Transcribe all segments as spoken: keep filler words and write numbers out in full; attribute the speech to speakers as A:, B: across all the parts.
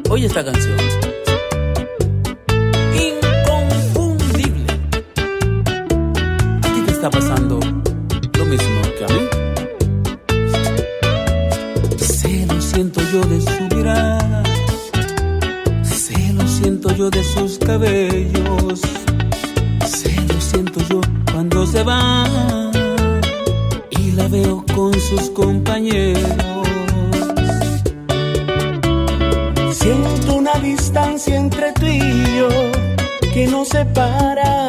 A: Oye esta canción. Inconfundible. ¿A ti te está pasando lo mismo que a mí? Se lo siento yo de su mirada, se lo siento yo de sus cabellos, se lo siento yo cuando se va y la veo con sus compañeros.
B: Siento una distancia entre tú y yo que nos separa,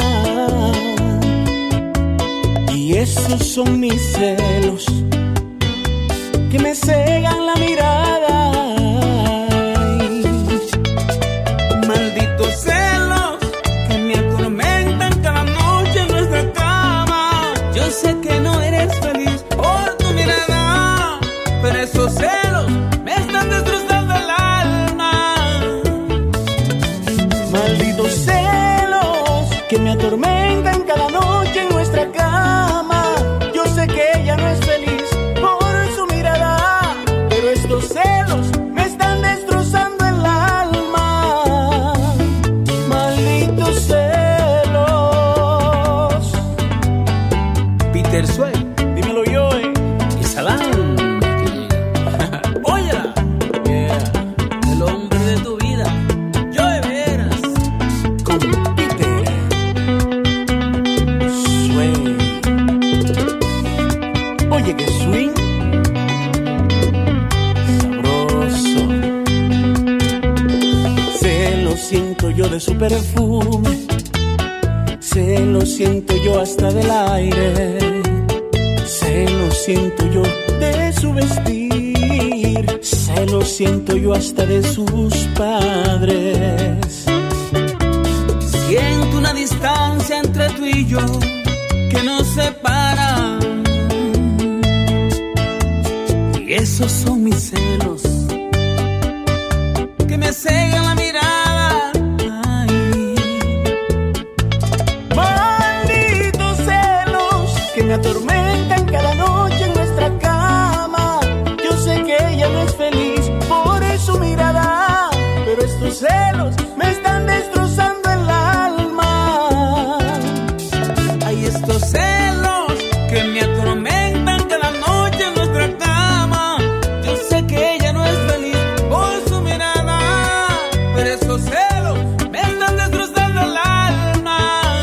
B: y esos son mis celos que me cegan la mirada. Ay,
A: malditos celos que me atormentan cada noche en nuestra cama. Yo sé que no eres feliz por tu mirada, pero esos celos me están destrozando el alma.
B: Malditos celos que me atormentan cada noche en nuestra cama. Yo sé que ella no es feliz por su mirada, pero estos celos me están destrozando el alma. Malditos celos.
A: Peter Sway,
B: Dímelo yo, eh.
A: esa alma que llega. Óyela,
B: Yeah.
A: el hombre de tu vida, yo de veras.
B: Con Peter Sway. Oye, que swing sabroso. Se lo siento yo de su perfume, se lo siento yo hasta del aire, se lo siento yo de su vestir, se lo siento yo hasta de sus padres.
A: Siento una distancia entre tú y yo que nos separa, y esos son mis celos que me cegan la mirada. Ay,
B: Malditos celos que me atormentan cada noche en nuestra cama. Yo sé que ella no es feliz por su mirada, pero estos celos me están destrozando el alma.
A: hay estos celos que me atormentan cada noche en nuestra cama. Yo sé que ella no es feliz por su mirada, pero esos celos me están destrozando el alma.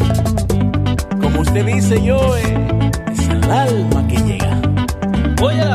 B: Como usted dice, yo, eh, es el alma que llega.
A: Óyela.